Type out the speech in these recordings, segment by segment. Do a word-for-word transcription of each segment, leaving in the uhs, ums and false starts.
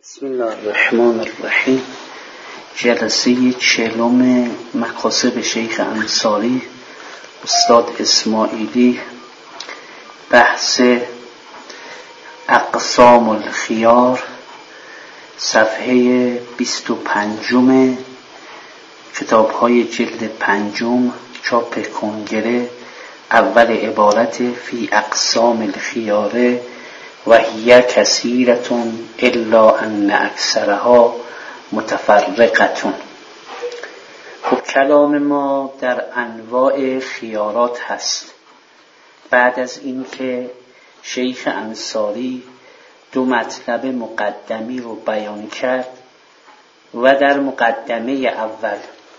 بسم الله الرحمن الرحیم. جلسه چهلم مکاسب شیخ انصاری استاد اسماعیلی، بحث اقسام الخیار، صفحه بیست و پنجم کتاب های جلد پنجم چاپ کنگره. اول عبارت فی اقسام الخیاره و هی کثیرتون الا ان اکثرها متفرقتون. خب کلام ما در انواع خیارات هست. بعد از این که شیخ انصاری دو مطلب مقدمی رو بیان کرد و در مقدمه اول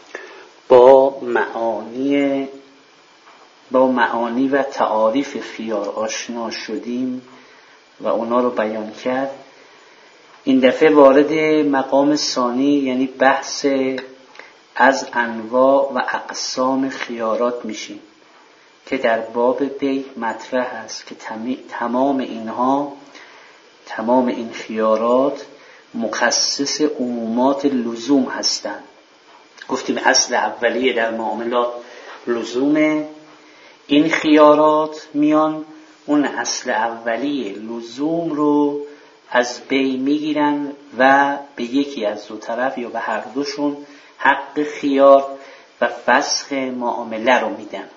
با معانی با معانی و تعاریف خیار آشنا شدیم و اونا رو بیان کرد، این دفعه وارد مقام ثانی یعنی بحث از انواع و اقسام خیارات میشیم که در باب بی مطرح است که تمام اینها تمام این خیارات مخصص عمومات لزوم هستند. گفتیم اصل اولیه در معاملات لزومه. این خیارات میان اون اصل اولیه لزوم رو از بین میگیرن و به یکی از دو طرف یا به هر دوشون حق خیار و فسخ معامله رو میدن.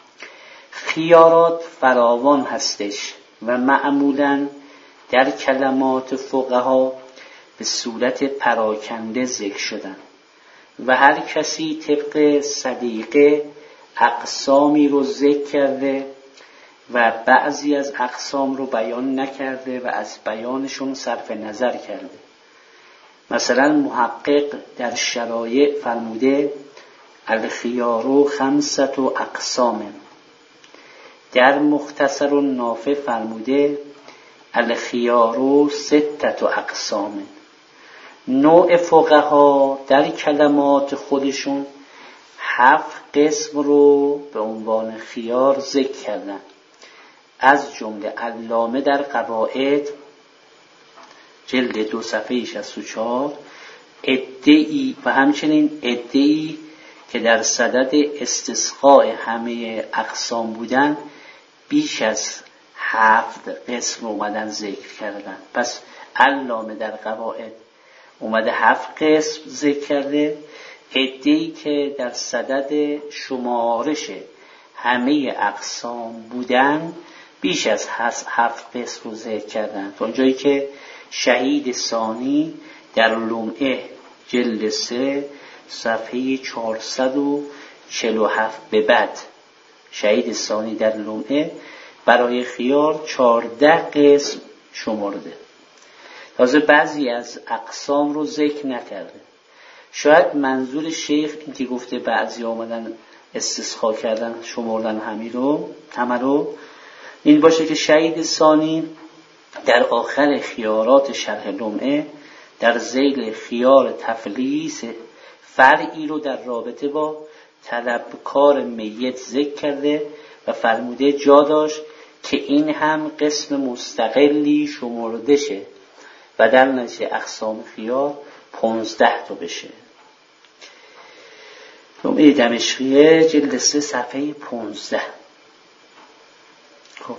خیارات فراوان هستش و معمولاً در کلمات فقها به صورت پراکنده ذکر شدن و هر کسی طبق سلیقه اقسامی رو ذکر کرده و بعضی از اقسام رو بیان نکرده و از بیانشون صرف نظر کرده. مثلا محقق در شرایع فرموده الخیار خمسة اقسام، در مختصر النافع فرموده الخیار ستة اقسام. نوع فقها در کلمات خودشون هفت قسم رو به عنوان خیار ذکر کردن، از جمله علامه در قواعد جلد دو صفحه شصت و چهار ادعی و همچنین ادعی که در صدد استسقاء همه اقسام بودن بیش از هفت قسم اومدن ذکر کردن. پس علامه در قواعد اومده هفت قسم ذکر کرده، ادعی که در صدد شمارش همه اقسام بودن بیش از هفت قسم رو ذکر کردن. تا اونجایی که شهید ثانی در لمعه جلد سه صفحه چهارصد و چهل و هفت به بعد، شهید ثانی در لمعه برای خیار چهارده قسم شمرده. تازه بعضی از اقسام رو ذکر نکرده. شاید منظور شیخ این که گفته بعضی آمدن استسقا کردن شمردن همین رو همه رو این باشه که شهید ثانی در آخر خیارات شرح لمعه در ذیل خیار تفلیس فرعی رو در رابطه با طلبکار میت ذکر کرده و فرموده جا داشت که این هم قسم مستقلی شمرده شه و در نتیجه اقسام خیار پونزده تا بشه. لمعه دمشقیه جلد سه صفحه پونزده. خب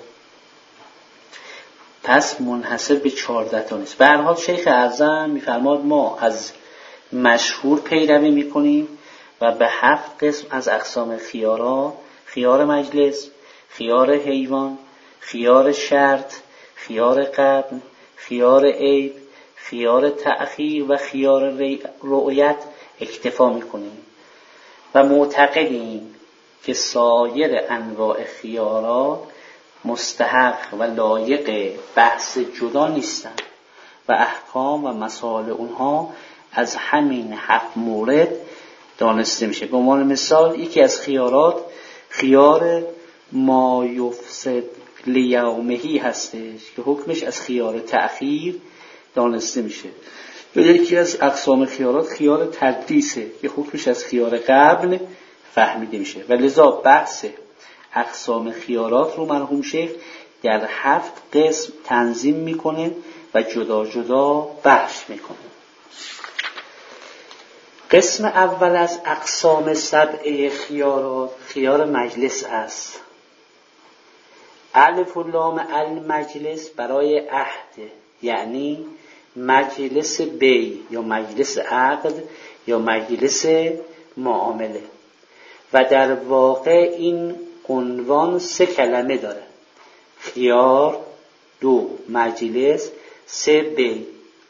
پس منحصر به چهارده تا نیست. به هر حال شیخ اعظم میفرماد ما از مشهور پیروی میکنیم و به هفت قسم از اقسام خیارا، خیار مجلس، خیار حیوان، خیار شرط، خیار قبل، خیار عیب، خیار تأخیر و خیار رؤیت اکتفا میکنیم و معتقدیم که سایر انواع خیارات مستحق و لایق بحث جدا نیستند و احکام و مسائل اونها از همین هفت مورد دانسته میشه. به عنوان مثال یکی از خیارات خیار ما یفسد لیومهی هستش که حکمش از خیار تأخیر دانسته میشه. و یکی از اقسام خیارات خیار تدریسه که حکمش از خیار قبل فهمیده میشه و لذا بحث اقسام خیارات رو مرحوم شیخ در هفت قسم تنظیم میکنه و و جدا جدا بحث میکنه. قسم اول از اقسام سبعه خیارات خیار مجلس است. الف و لام المجلس برای عهد، یعنی مجلس بی یا مجلس عقد یا مجلس معامله، و در واقع این عنوان سه کلمه داره: خیار، دو مجلس، سه بی.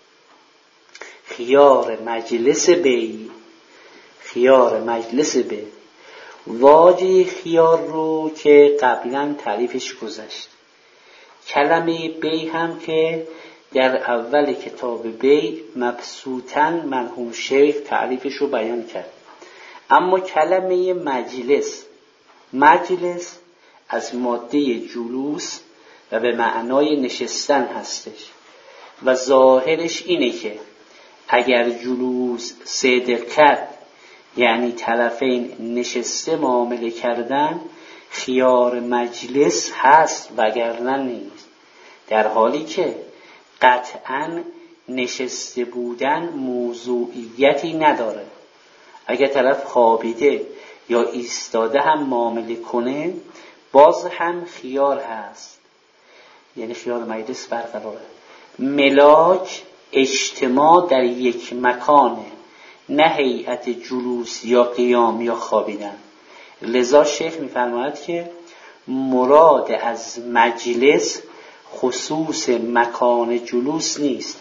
خیار مجلس بی، خیار مجلس بی. واژه خیار رو که قبلا تعریفش گذشت. کلمه بی هم که در اول کتاب بی مبسوطاً مرحوم شیخ تعریفش رو بیان کرد. اما کلمه مجلس، مجلس از ماده جلوس و به معنای نشستن هستش و ظاهرش اینه که اگر جلوس صدق کرد، یعنی طرفین نشسته معامله کردن، خیار مجلس هست وگرنه نیست. در حالی که قطعاً نشسته بودن موضوعیتی نداره. اگر طرف خوابیده یا ایستاده هم معامله کنه باز هم خیار هست، یعنی خیار مجلس برقراره. ملاک اجتماع در یک مکانه، نه هیئت جلوس یا قیام یا خوابیدن. لذا شیخ می‌فرماید که مراد از مجلس خصوص مکان جلوس نیست،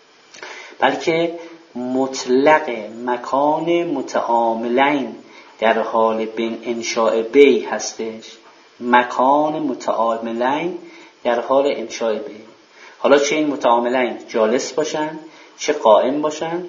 بلکه مطلق مکان متعاملین در حال بین انشاء بی هستش. مکان متعاملین در حال انشاء بی، حالا چه این متعاملین جالس باشن چه قائم باشن.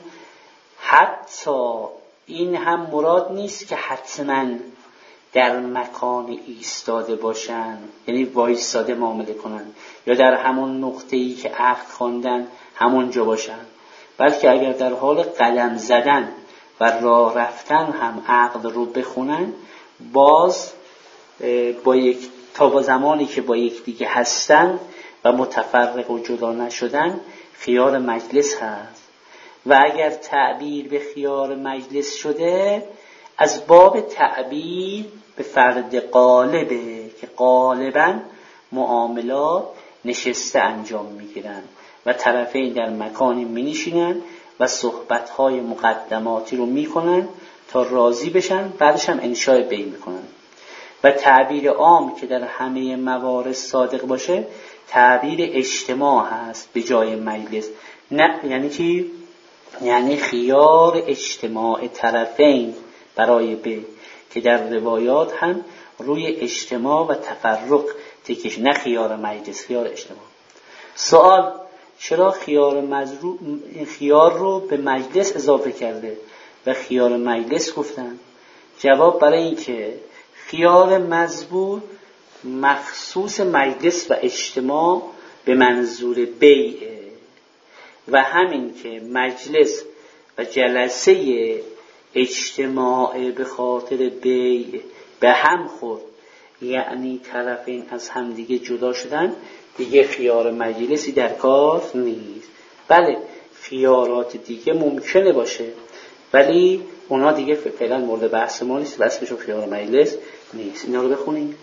حتی این هم مراد نیست که حتما در مکان ایستاده باشن، یعنی وایستاده معامله کنن یا در همون نقطه‌ای که عقد خواندن همونجا باشن، بلکه اگر در حال قدم زدن و راه رفتن هم عقد رو بخونن، باز با یک تا با زمانی که با یک دیگه هستن و متفرق و جدا نشدن خیار مجلس هست. و اگر تعبیر به خیار مجلس شده از باب تعبیر به فرد غالبه که غالباً معاملات نشسته انجام میگیرن و طرفین در مکانی می نشینن و صحبت‌های مقدماتی رو میکنن تا راضی بشن، بعدش هم انشاء بی میکنن. و تعبیر عام که در همه موارد صادق باشه تعبیر اجتماع هست به جای مجلس. نه یعنی چی؟ یعنی خیار اجتماع طرفین برای بی که در روایات هم روی اجتماع و تفرق تکیش، نه خیار مجلس، خیار اجتماع. سوال: چرا خیار مزرو... خیار رو به مجلس اضافه کرده و خیار مجلس گفتن؟ جواب: برای این که خیار مزبور مخصوص مجلس و اجتماع به منظور بیعه و همین که مجلس و جلسه اجتماع به خاطر بیع به هم خورد، یعنی طرفین از هم دیگه جدا شدن، دیگه خیار مجلسی در کار نیست. بله خیارات دیگه ممکنه باشه ولی اونا دیگه فعلا مورد بحث ما نیست، بحثشون خیار مجلس نیست. اینا رو بخونیم.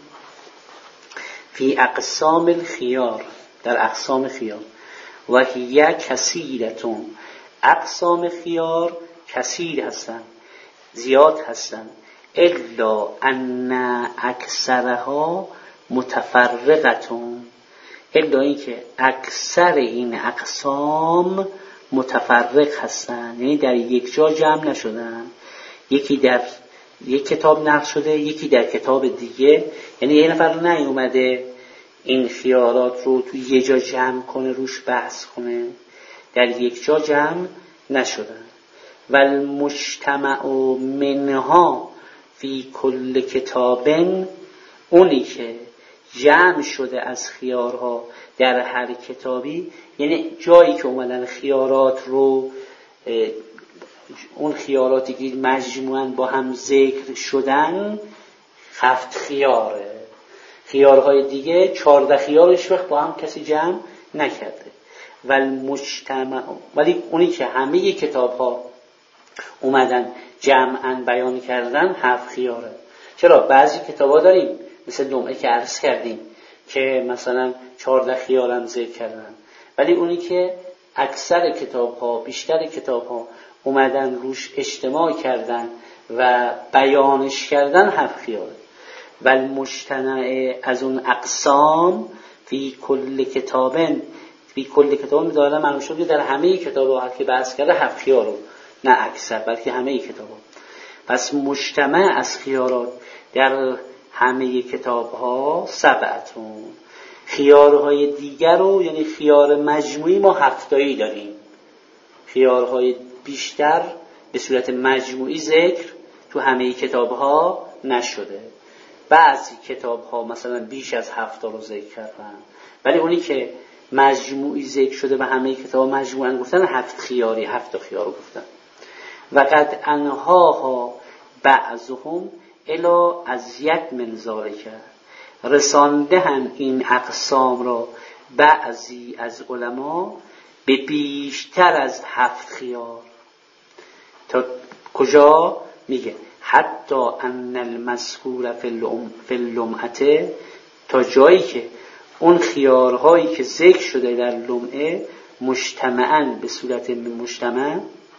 فی اقسام الخیار، در اقسام خیار. و هی کثیرتون، اقسام خیار کثیر هستن، زیاد هستن. الا ان اکثرها متفرقتون، الا این که اکثر این اقسام متفرق هستن، یعنی در یک جا جمع نشدن. یکی در یک کتاب نقل شده، یکی در کتاب دیگه، یعنی یه نفر نیومده این خیارات رو تو یه جا جمع کنه روش بحث کنه، در یک جا جمع نشدن. و المجتمع منها فی کل کتابن، اونی که جمع شده از خیارها در هر کتابی، یعنی جایی که اومدن خیارات رو، اون خیاراتی که مجموعاً با هم ذکر شدن هفت خیاره. خیارهای دیگه چهارده خیارش وقت با هم کسی جمع نکرده. و المجتمع، ولی اونی که همه کتاب ها اومدن جمعاً بیان کردن هفت خیاره. چرا؟ بعضی کتاب ها داریم مثل لمعه که عرض کردیم که مثلا چهارده خیار هم ذکر کردن، ولی اونی که اکثر کتاب ها، بیشتر کتاب ها اومدن روش اجتماع کردن و بیانش کردن هفت خیاره. و المجتمع از اون اقسام فی کل کتابن، فی کل کتاب داره معنی شد در همه کتاب ها که بحث کرده هفت خیار رو، نه اکثر بلکه همه کتاب ها. پس مجتمع از خیارات در همه کتاب ها سبعتون. خیارهای دیگر رو یعنی خیار مجموعی ما هفتایی داریم، خیارهای بیشتر به صورت مجموعی ذکر تو همه کتاب ها نشده. بعضی کتاب ها مثلا بیش از هفت رو ذکر کردن، ولی اونی که مجموعی ذکر شده و همه کتاب ها مجموعاً گفتن هفت خیاری، هفت خیار رو گفتن. و قد انهاها بعضهم الی ازید من ذالک، رسانده هم این اقسام را بعضی از علما به بیشتر از هفت خیار. تا کجا؟ میگه حتی ان المذکور فی اللمعه، تا جایی که اون خیارهایی که ذکر شده در لمعه مجتمعاً به صورت مجتمع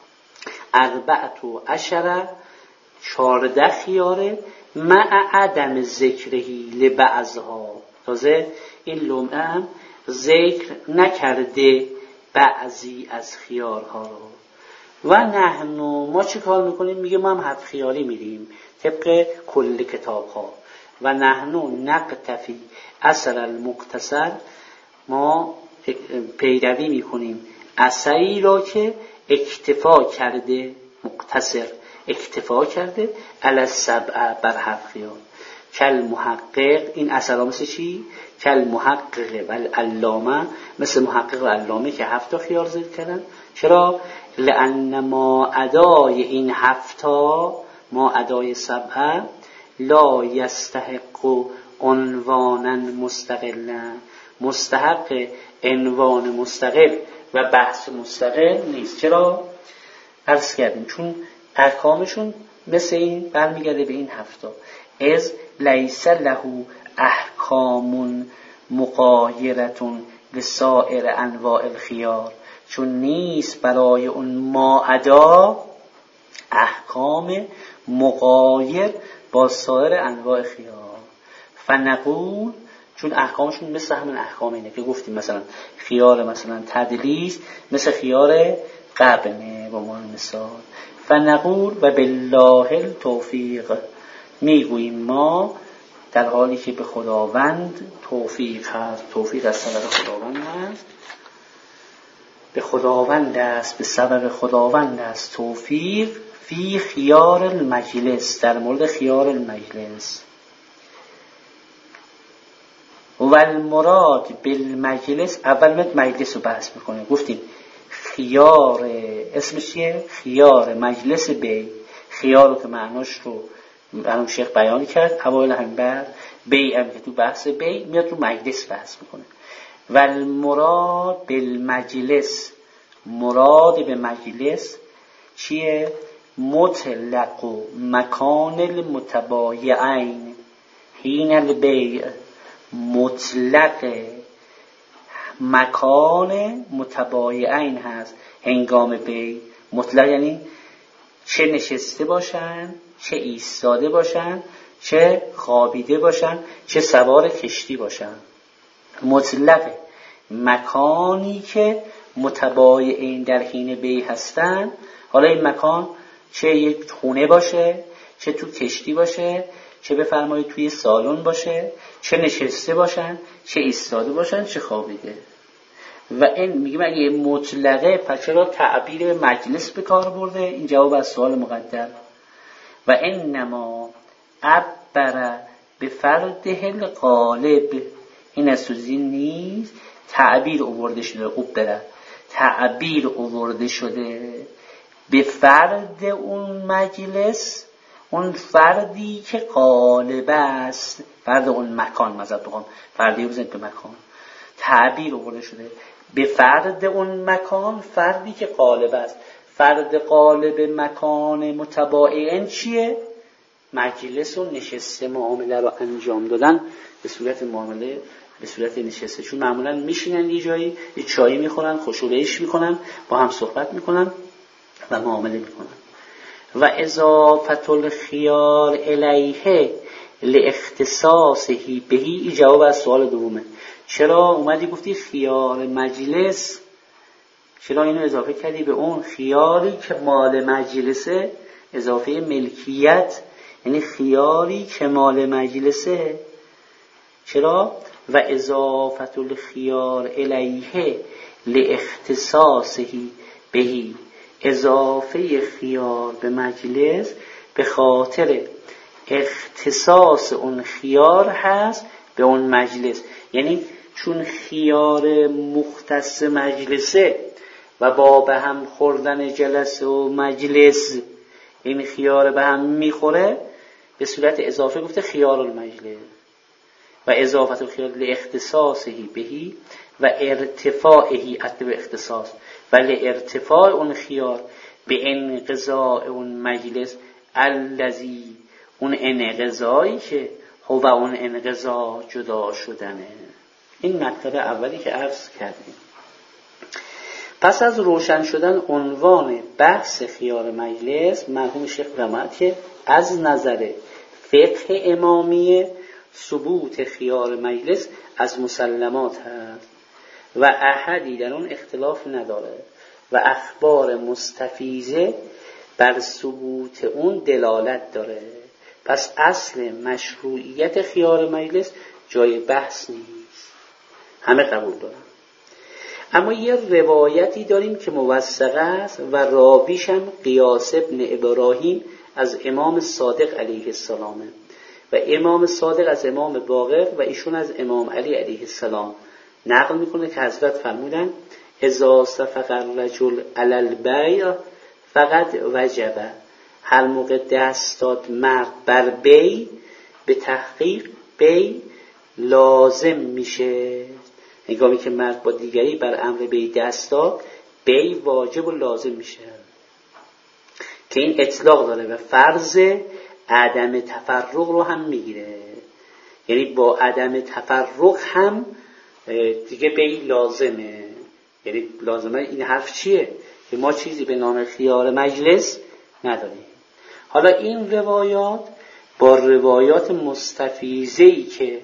اربعت و عشره، چارده خیاره، مع عدم ذکرهی لبعضها. تازه این لمعه هم ذکر نکرده بعضی از خیارها رو. و نحنو، ما چی کار میکنیم؟ میگه ما هم هفت خیاری میریم طبق کل کتاب ها. و نحنو نقتفی اثر المقتصر، ما پیروی میکنیم اثری را که اکتفا کرده، مقتصر اکتفا کرده علی السبع، بر هفت خیار. کل محقق، این اثرها مثل چی؟ کل محقق و العلامه، مثل محقق و علامه که هفت خیار ذکر کردن. چرا؟ لأن ما ادای این هفتا، ما ادای سبعه، لا یستحق عنوانا مستقلا، مستحق عنوان مستقل و بحث مستقل نیست. چرا؟ عرض کردیم چون احکامشون مثل این برمیگرده به این هفتا. از لیس له احکام مغایرتون لسائر انواع الخیار، چون نیست برای اون ماعدا احکام مغایر با سایر انواع خیار. فنقول، چون احکامشون مثل همین احکام اینه که گفتیم، مثلا خیار مثلا تدلیس مثل خیار قبنه با ما مثال. فنقول و بالله التوفیق، میگوییم ما در حالی که به خداوند توفیق هست، توفیق از سبب خداوند هست، به خداوند است، به سبب خداوند است توفیق. فی خیار المجلس، در مورد خیار المجلس. و المراد بالمجلس، اول مت مجلس رو بحث میکنه. گفتیم خیار اسمش چیه؟ خیار مجلس بی. خیار رو که معناش رو الان شیخ بیان کرد، اوایل هم بعد بی هم که تو بحث بی میاد رو مجلس بحث میکنه. و المراد بالمجلس، مراد به مجلس چیه؟ مطلق و مکان المتبایعین حین البیع، مطلق مکان متبایعین هست هنگام بیع. مطلق یعنی چه نشسته باشن، چه ایستاده باشن، چه خوابیده باشن، چه سوار کشتی باشن. مطلق مکانی که متبایعین در حین بیع هستن. حالا این مکان چه یک خونه باشه، چه تو کشتی باشه، چه بفرمایید توی سالن باشه، چه نشسته باشن، چه ایستاده باشن، چه خوابیده. و این میگیم اگه مطلقه پس چرا تعبیر مجلس به کار برده؟ این جواب از سوال مقدم. و انما عبر به فرده الغالب، این از سوزین نیست، تعبیر آورده شده، عبره تعبیر آورده شده به فرد اون مجلس، اون فردی که غالب است، فرد اون مکان، مذب بخوام فردی رو بزنید به مکان، تعبیر آورده شده به فرد اون مکان، فردی که غالب است. فرد غالب مکان متباین چیه؟ مجلس و نشسته معامله رو انجام دادن به صورت معامله، به صورت نشسته. چون معمولا میشینن یه جایی، یه چایی میخورن، خوشوبهش میکنن، با هم صحبت میکنن و معامله میکنن. و اضافت الخیار الیه لاختصاصه بهی، این جواب از سوال دومه. چرا اومدی گفتی خیار مجلس؟ چرا اینو اضافه کردی به اون خیاری که مال مجلسه؟ اضافه ملکیت یعنی خیاری که مال مجلسه. چرا؟ و اضافت الخیار الیه لاختصاصه بهی، اضافه خیار به مجلس به خاطر اختصاص اون خیار هست به اون مجلس. یعنی چون خیار مختص مجلسه و با به هم خوردن جلسه و مجلس این خیار به هم میخوره، به صورت اضافه گفته خیار المجلس. و اضافت الخیار لاختصاصه بهی و ارتفاعه عطف اختصاص و لارتفاع اون خیار به انقضاء اون مجلس الذی، اون انقضایی که هو اون انقضا جدا شدنه. این مطلب اولی که عرض کردیم. پس از روشن شدن عنوان بحث خیار مجلس، مرحوم شیخ فرمود که از نظر فقه امامی ثبوت خیار مجلس از مسلمات هست و احدی در اون اختلاف نداره و اخبار مستفیضه بر ثبوت اون دلالت داره. پس اصل مشروعیت خیار مجلس جای بحث نیست، همه قبول دارن. اما یه روایتی داریم که موثقه است و راویش هم قیاس ابن ابراهیم از امام صادق علیه السلامه و امام صادق از امام باقر و ایشون از امام علی علیه السلام نقل میکنه که حضرت فرمودن اذا صفق الرجل علی البیع فقط وجبه، هر موقع دست داد مرد بر بی به تحقیق بی لازم میشه. هنگامی که مرد با دیگری بر امر بی دست داد بی واجب و لازم میشه که این اطلاق داره و فرض عدم تفرق رو هم میگیره. یعنی با عدم تفرق هم دیگه بی لازمه. یعنی لازمه این حرف چیه؟ که ما چیزی به نام خیار مجلس نداریم. حالا این روایات با روایات مستفیضه‌ای که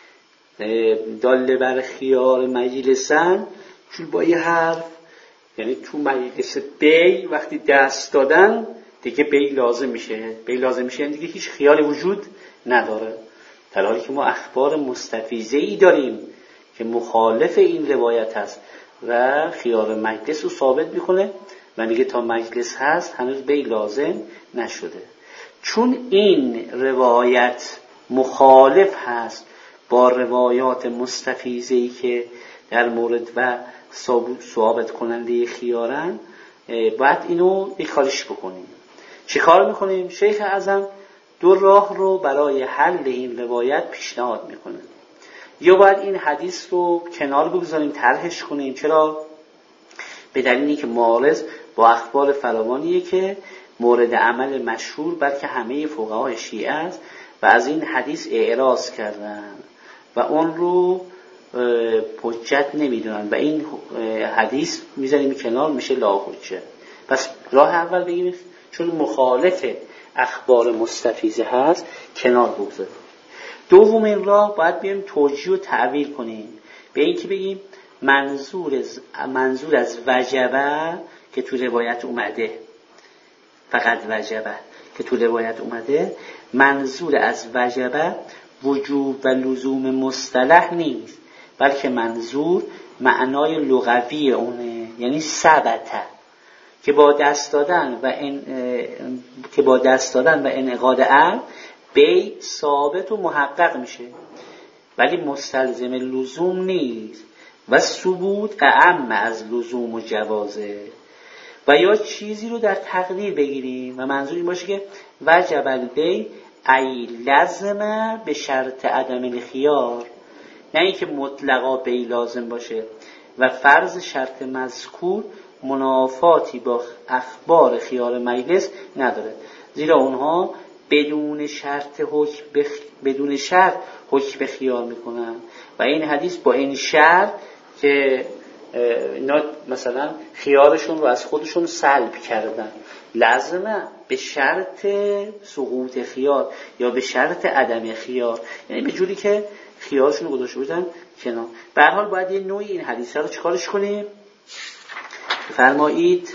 داله بر خیار مجلسن، چون با یه حرف یعنی تو مجلس بی وقتی دست دادن دیگه بی لازم میشه. بی لازم میشه یعنی دیگه هیچ خیالی وجود نداره، در حالی که ما اخبار مستفیضه‌ای داریم که مخالف این روایت هست و خیار مجلس رو ثابت میکنه و میگه تا مجلس هست هنوز بی لازم نشده. چون این روایت مخالف هست با روایات مستفیضه‌ای که در مورد و ثابت کننده خیارن، باید اینو یک کارش بکنیم. چه کار میکنیم؟ شیخ اعظم دو راه رو برای حل این روایت پیشنهاد میکنه. یا باید این حدیث رو کنار بگذاریم، طرحش کنیم. چرا؟ به دلیلی که معارض با اخبار فراوانیه که مورد عمل مشهور بلکه همه فقهای شیعه است و از این حدیث اعراض کردن و اون رو حجت نمیدونن و این حدیث میذاریم کنار، میشه لا حجت. پس راه اول بگیم چون مخالف اخبار مستفیضه هست کنار بگذاریم. دومین راه باید بیایم توجیه و تعویل کنیم به این که بگیم منظور از منظور از وجبه که تو روایت اومده، فقط وجبه که تو روایت اومده، منظور از وجبه وجوب و لزوم مصطلح نیست، بلکه منظور معنای لغوی اونه، یعنی ثبته که با دست دادن و ان که با دست دادن و انعقاد عقد بی ثابت و محقق میشه، ولی مستلزم لزوم نیست و ثبوت اعم از لزوم و جوازه. و یا چیزی رو در تقدیر بگیریم و منظور این باشه که وجب البی ای لازمه به شرط عدم الخیار، نه اینکه مطلقا بی لازم باشه، و فرض شرط مذکور منافاتی با اخبار خیار مجلس نداره، زیرا اونها بدون شرط حکم بخ... بدون شرط حکم به خیار میکنن و این حدیث با این شرط که اینا مثلا خیارشون رو از خودشون سلب کردن، لازمه به شرط سقوط خیار یا به شرط عدم خیار، یعنی به جوری که خیارشون رو گذاشته بودن کنار. به هر حال باید یه نوعی این حدیث رو چیکارش کنیم؟ فرمایید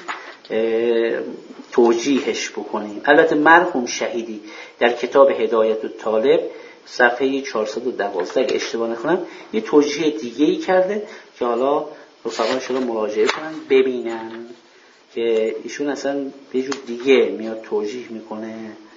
توجیهش بکنیم. البته مرحوم شهیدی در کتاب هدایت الطالب صفحه چهارصد و دوازده اگه اشتباه نکنم یه توجیه دیگه‌ای کرده که حالا رفقا شما مراجعه کنن ببینن که ایشون اصلا به جور دیگه میاد توجیه میکنه.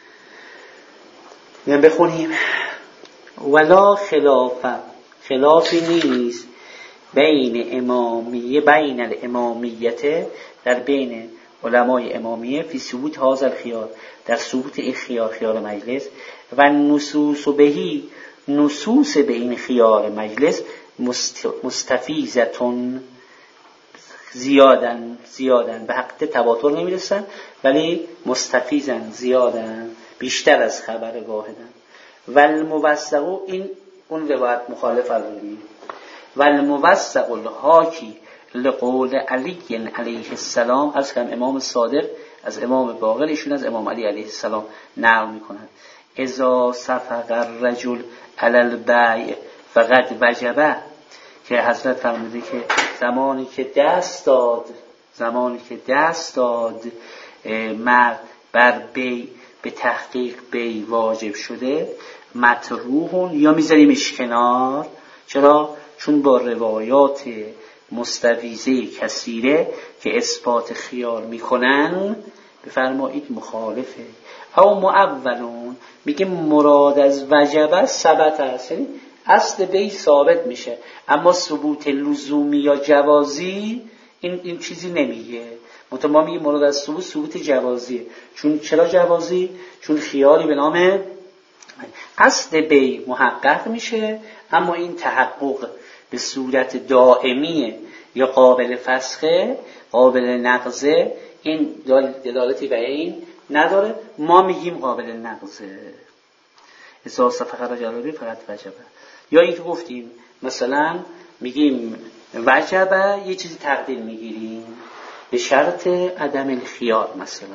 میان بخونیم: ولا خلاف، خلافی نیست بین امامیه بین الامامیت در بین علمای امامیه فی ثبوت هذا الخیار در ثبوت این خیار خیار مجلس و نصوص بهی نصوص به این خیار مجلس مستفیضتون زیادن زیادن به حق تواتر نمیرسن ولی مستفیضن زیادن بیشتر از خبر واحدن. و الموثق این اون روایت مخالف الولی و الموثق الحاکی لقول علی علیه السلام از کم امام صادق از امام باقر ایشون از امام علی علیه السلام نقل میکنند: اذا صفق الرجل علی البیع فقد وجبه، که حضرت فرموده که زمانی که دست داد زمانی که دست داد مرد بر بی به تحقیق بی واجب شده. مطروحون یا میذاریمش کنار. چرا؟ چون با روایات مستویزه کثیره که اثبات خیار میکنن بفرمایید مخالفه. او معولون میگه مراد از وجبه ثبت است، یعنی اصل بی ثابت میشه اما ثبوت لزومی یا جوازی این این چیزی نمیگه. مطمئن ما میگه مراد از ثبوت ثبوت جوازیه. چون چرا جوازی؟ چون خیاری به نام اصل بی محقق میشه اما این تحقق به صورت دائمیه یا قابل فسخه قابل نقضه، این دلالتی به این نداره. ما میگیم قابل نقضه. احساس فقط رجالی فقط وجبه. یا این که گفتیم مثلا میگیم وجبه یه چیزی تقدیر میگیریم به شرط عدم الخیار مثلا.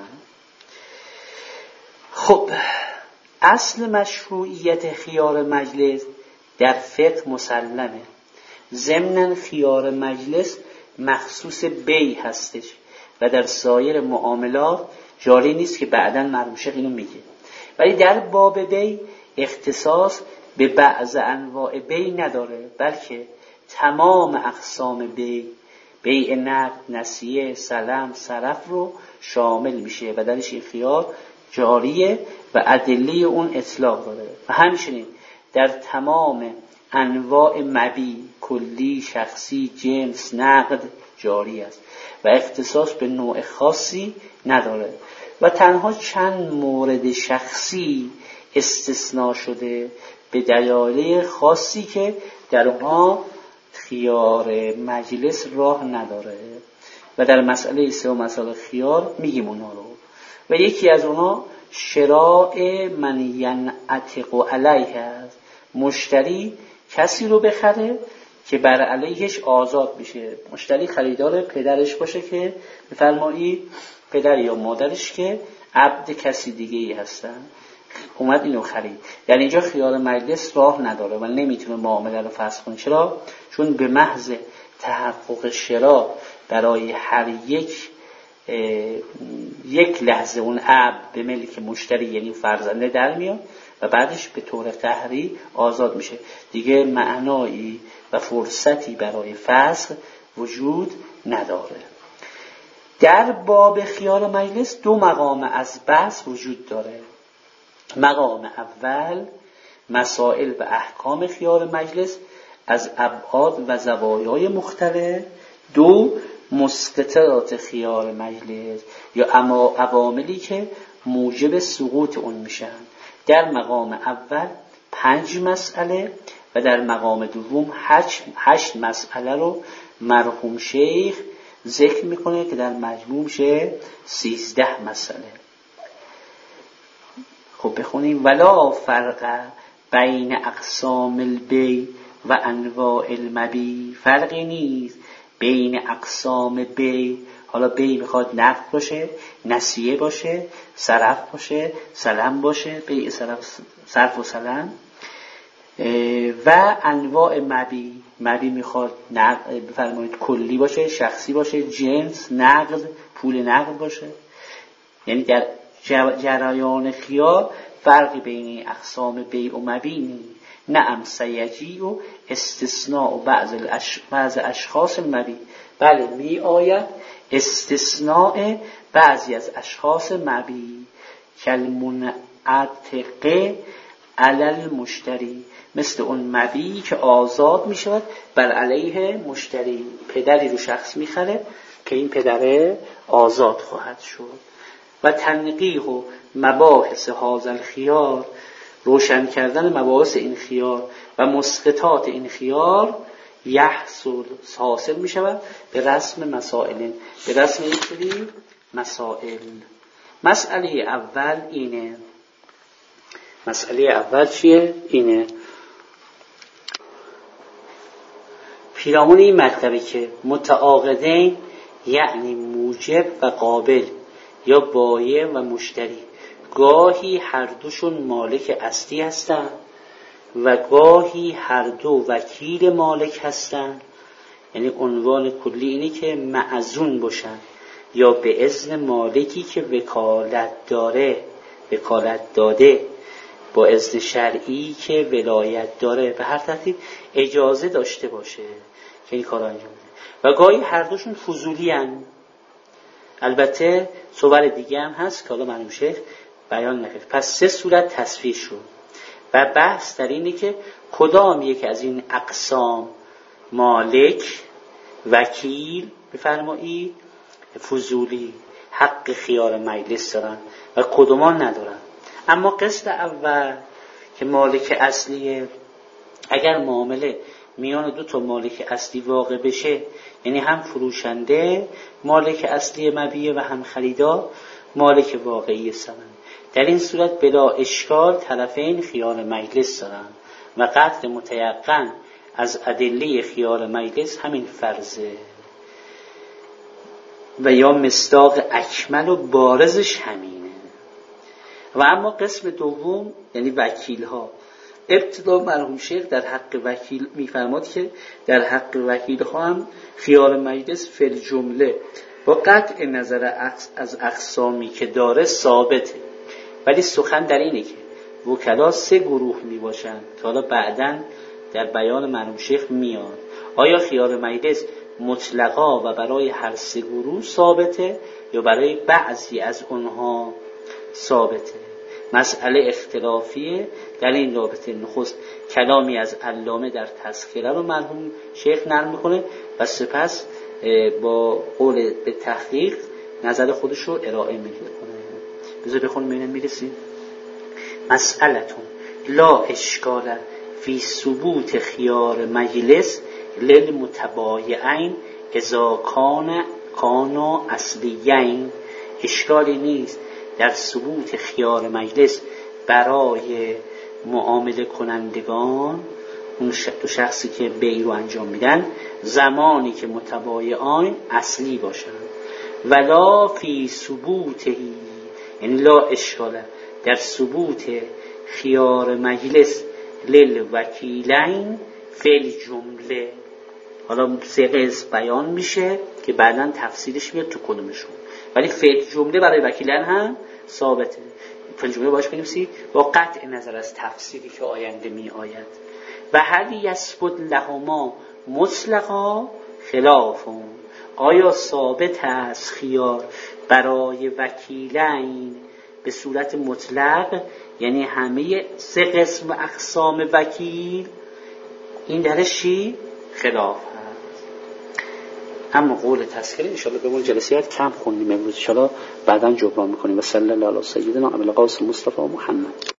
خب اصل مشروعیت خیار مجلس در فقه مسلمه. ضمناً خیار مجلس مخصوص بی هستش و در سایر معاملات جاری نیست که بعداً مرموشق اینو میگه، ولی در باب بی اختصاص به بعض انواع بی نداره بلکه تمام اقسام بی، بیع نقد، نسیه، سلم، صرف رو شامل میشه و درش این خیار جاریه و ادله اون اطلاق داره. و همچنین در تمام انواع مبیع کلی، شخصی، جنس، نقد جاری است و اختصاص به نوع خاصی نداره و تنها چند مورد شخصی استثناء شده به دلایل خاصی که در اونها خیار مجلس راه نداره و در مسئله سه و مسئله خیار میگیم اونا رو. و یکی از اونا شراء من ینعتق علیه است، مشتری کسی رو بخره که بر علیهش آزاد بشه. مشتری خریدار پدرش باشه که بفرمایی پدر یا مادرش که عبد کسی دیگه ای هستن، اومد اینو خرید. در اینجا خیار مجلس راه نداره و نمیتونه معامله رو فسخ کنه. چرا؟ چون به محض تحقق شراء برای هر یک یک لحظه اون عبد به ملک مشتری یعنی فرزنده در میاد و بعدش به طور قهری آزاد میشه. دیگه معنایی و فرصتی برای فسخ وجود نداره. در باب خیار مجلس دو مقام از بحث وجود داره. مقام اول مسائل و احکام خیار مجلس از ابعاد و زوایای مختلف. دو مسقطات خیار مجلس یا اما عواملی که موجب سقوط اون میشن. در مقام اول پنج مسئله و در مقام دوم هشت, هشت مسئله رو مرحوم شیخ ذکر میکنه که در مجموع میشه سیزده مسئله. خب بخونیم. ولا فرق بین اقسام البیع و انواع المبیع، فرقی نیست بین اقسام بیع. حالا بیع میخواد نقد باشه، نسیه باشه، صرف باشه، سلم باشه، بیع صرف, صرف و سلم، و انواع مبیع. مبیع میخواد نقد بفرمایید کلی باشه، شخصی باشه، جنس، نقد، پول نقد باشه. یعنی در جریان خیار فرقی بین اقسام بیع و مبیع نیست. نعم سیجی و استثناء و بعض الاش... بعض اشخاص المبیع. بله می آید استثناء بعضی از اشخاص مبیع، کالمنعتق علی المشتری، مثل اون مبیع که آزاد می شود بر علیه مشتری. پدری رو شخص می خره که این پدره آزاد خواهد شد. و تنقیح و مباحث هذا الخیار، روشن کردن مباحث این خیار و مسقطات این خیار، یحصل حاصل می شود به رسم مسائل، به رسم این سری مسائل. مسئله اول اینه. مسئله اول چیه؟ اینه. پیرامون این مطلبه که متعاقدین یعنی موجب و قابل یا بایع و مشتری گاهی هر دوشون مالک اصلی هستن و گاهی هر دو وکیل مالک هستن. یعنی عنوان کلی اینه که معزون باشن یا به اذن مالکی که وکالت داره، وکالت داده، با اذن شرعی که ولایت داره، به هر ترتیب اجازه داشته باشه که این کار انجام بده. و گاهی هر دوشون فضولی هن. البته صور دیگه هم هست که حالا مرحوم شیخ بیان نکرد. پس سه صورت تصویر شد و بحث در اینه که کدام یک از این اقسام مالک، وکیل بفرمایید، فضولی حق خیار مجلس دارن و کدومان ندارن. اما قسط اول که مالک اصلیه، اگر معامله میان دو تا مالک اصلی واقع بشه، یعنی هم فروشنده مالک اصلی مبیع و هم خریدار مالک واقعی ثمن، در این صورت بلا اشکال طرفین خیار مجلس دارن و قطع متیقن از ادله خیار مجلس همین فرضه و یا مصداق اکمل و بارزش همینه. و اما قسم دوم یعنی وکیل ها، ابتدا مرحوم شیخ در حق وکیل میفرماد که در حق وکیل ها هم خیار مجلس فی الجمله با قطع نظر از اقسامی که داره ثابته، ولی سخن در اینه که وکلا سه گروه می باشن که حالا بعداً در بیان مرحوم شیخ میاد. آیا خیار مجلس مطلقا و برای هر سه گروه ثابته یا برای بعضی از اونها ثابته؟ مسئله اختلافیه. در این رابطه نخست کلامی از علامه در تذکره رو مرحوم شیخ نقل میکنه و سپس با قول به تحقیق نظر خودش رو ارائه میکنه. بذار بخونم ببینم میرسیم. مسئلتون لا اشکال فی ثبوت خیار مجلس للمتبایعین اذا کان کانا اصلیین. اشکالی نیست در ثبوت خیار مجلس برای معامله کنندگان، اون دو شخصی که بیع رو انجام میدن، زمانی که متبایعان اصلی باشن. ولا فی ثبوتهی، یعنی لا اشکاله در ثبوت خیار مجلس للوکیلین فی الجمله. حالا سه قسم بیان میشه که بعداً تفصیلش میاد تو کدومشون، ولی فی الجمله برای وکیلان هم ثابته. فی الجمله باش بنویسید با قطع نظر از تفصیلی که آینده می آید. و هل یثبت لهما مطلقا خلافون، آیا ثابت است خیار برای وکیلین به صورت مطلق، یعنی همه سه قسم اقسام وکیل؟ این درش چی؟ خلاف هست. اما قول تذکره انشاءالله به اون جلسیات کم خوندیم امروز، انشاءالله بعداً جبران میکنیم. و صلی الله علی سیدنا ابی القاسم مصطفی محمد.